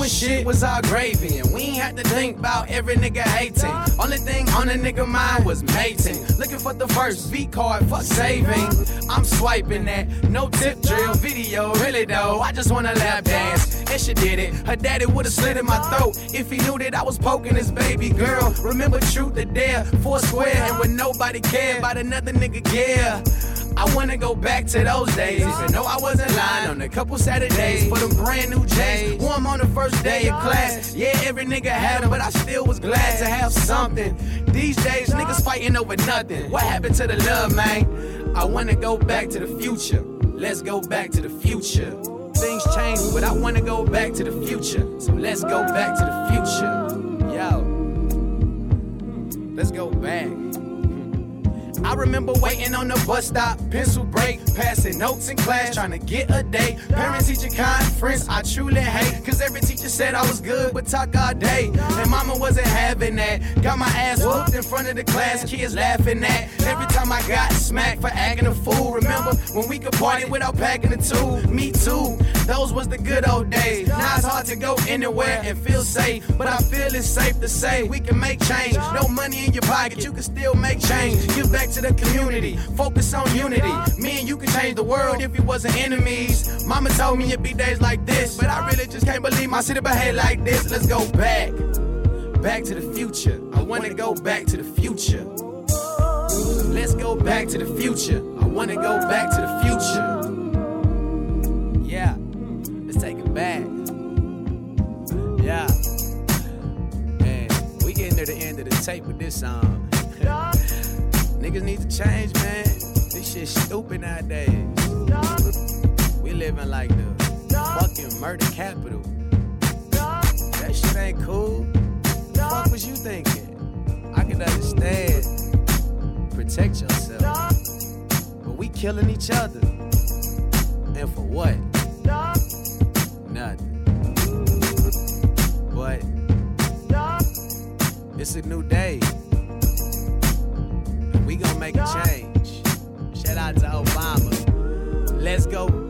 when shit was all gravy and we ain't had to think about every nigga hating. Only thing on a nigga mind was mating. Looking for the first V card, fuck saving. I'm swiping that, no tip drill video, really though. I just wanna lap dance, and she did it. Her daddy would've slit in my throat if he knew that I was poking his baby girl. Remember truth or dare, 4 square, and when nobody cared about another nigga, yeah. I wanna go back to those days, even though I wasn't lying on a couple Saturdays for them brand new J's. Wore 'em on the first day of class. Yeah, every nigga had them, but I still was glad to have something. These days, niggas fighting over nothing. What happened to the love, man? I wanna go back to the future. Let's go back to the future. Things change, but I wanna go back to the future. So let's go back to the future. Yo, let's go back. I remember waiting on the bus stop, pencil break, passing notes in class, trying to get a day. Parent-teacher conference, I truly hate, cause every teacher said I was good, but talk all day. And mama wasn't having that. Got my ass whooped in front of the class, kids laughing at. Every time I got smacked for acting a fool. Remember when we could party without packing a tool? Me too, those was the good old days. Now it's hard to go anywhere and feel safe, but I feel it's safe to say we can make change. No money in your pocket, you can still make change. Give back to the community, focus on unity. Me and you can change the world if we wasn't enemies. Mama told me it'd be days like this, but I really just can't believe my city behave like this. Let's go back, back to the future. I wanna go back to the future. Let's go back to the future. I wanna go back to the future. Yeah, let's take it back. Yeah, man, we getting to the end of the tape with this song. Niggas need to change, man. This shit's stupid nowadays. We living like the fucking murder capital. That shit ain't cool. The fuck was you thinking? I can understand. Protect yourself. But we killing each other. And for what? Nothing. But it's a new day. We gon' make a change. Shout out to Obama. Let's go